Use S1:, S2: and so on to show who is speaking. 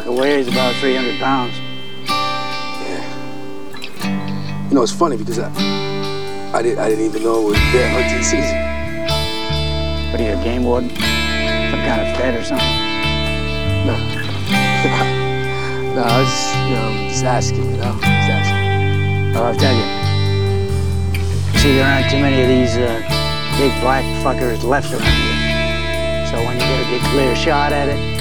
S1: sucker weighs about 300 pounds.
S2: Yeah. You know, it's funny because I didn't even know it was bear hunting season.
S1: What are you, a game warden? Some kind of fed or something?
S2: No. No, I was just asking, you know? Just asking.
S1: Well, I'll tell you. See, there aren't too many of these big black fuckers left around here. So when you get a good clear shot at it,